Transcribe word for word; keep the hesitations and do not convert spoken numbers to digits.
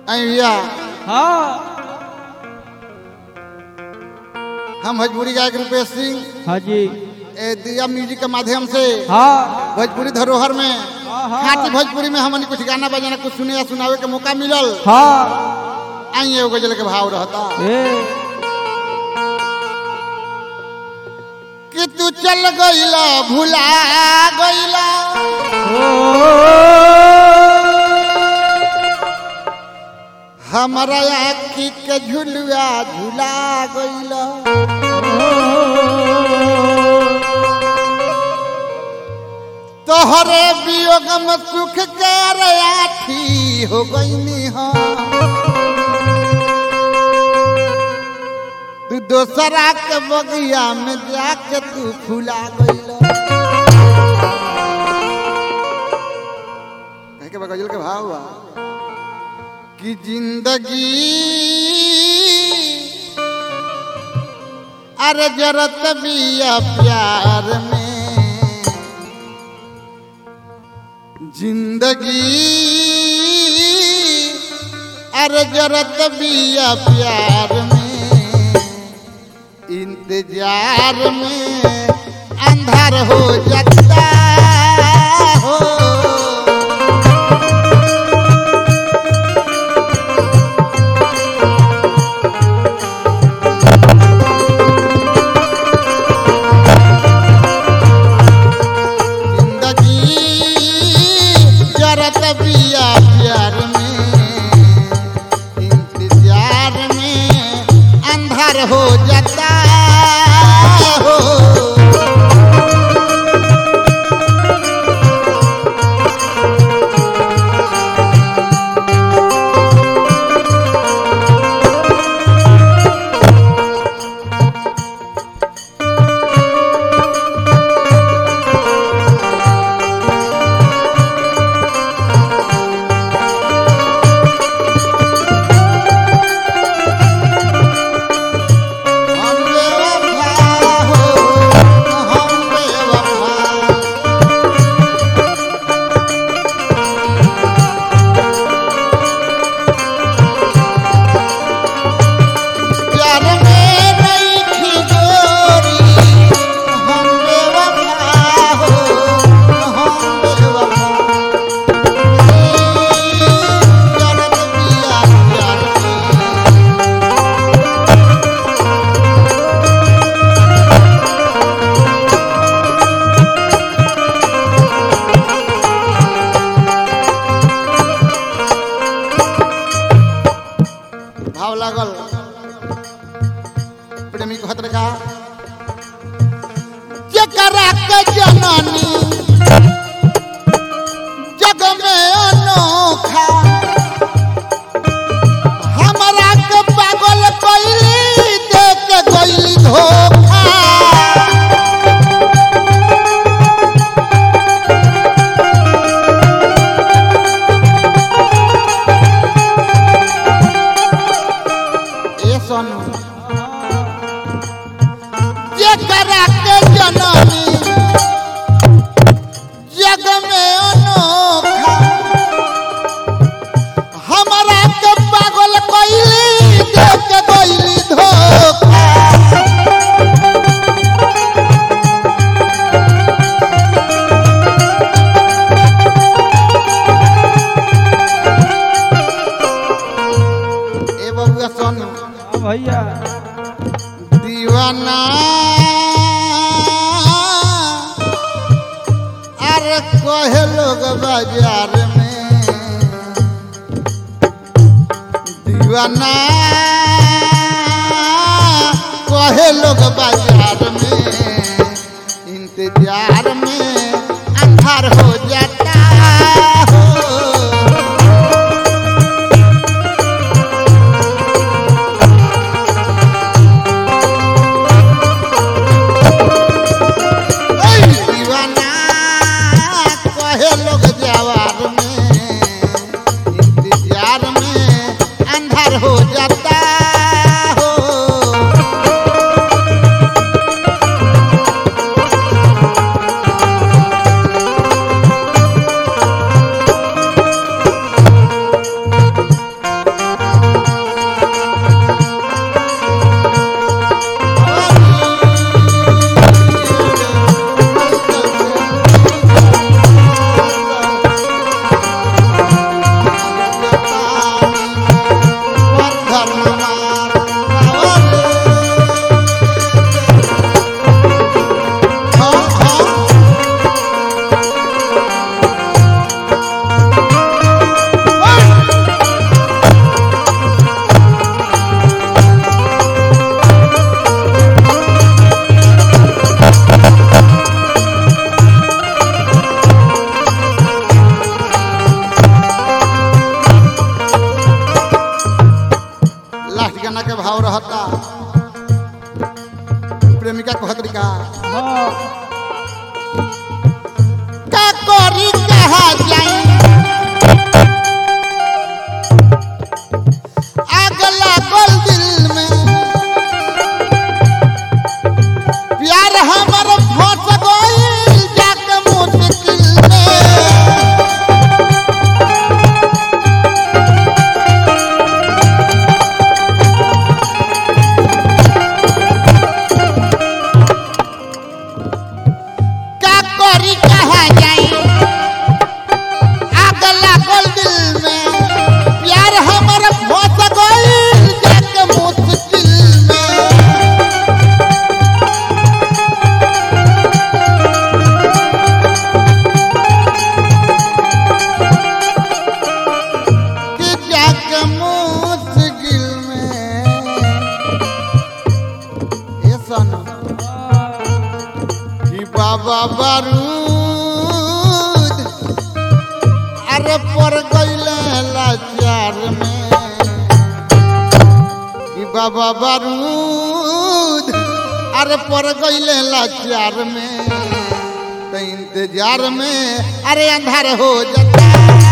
भैया हाँ हम भोजपुरी गायक रूपेश सिंह हाँ जी ए दिया म्यूजिक के माध्यम से हाँ भोजपुरी धरोहर में हाँ। खाटी भोजपुरी में हमने कुछ गाना बजाना कुछ सुने या सुनावे के मौका मिलल। हाँ आइए एगो गजल के भाव रहता ए कि तू चल गईला भुला गईला हमारा आखी के झुलुआ झुला गईला तोहरे वियोग में सुख के आठी हो गईनी हो तू दोसरा के बगिया में जाके तू फुला गईला। कहे के गजल के भाव बा कि जिंदगी अरे जरत बिया प्यार में जिंदगी अरे जरत बिया प्यार में इंतजार में अंधार हो जाता हो हो जाता हो भाव लागल प्रेमी को हतर का जकरा के जननी जग में अनोखा हमरा के पागल कइली देख के गइली धोखा जकरा के जननी जग में अनोखा हमरा के पागल कइली देख के गइली धोखा ए बबुआ सुन भैया दीवाना अरे कहे लोग बाजार में दीवाना कहे लोग बाजार में इंतजार में अंधार हो जाता हो हो जाता हो बाबा बारूद अरे पर गईले लाचार में कि बाबा बारूद अरे पर गईले लाचार में तो इंतजार में अरे अंधार हो जाता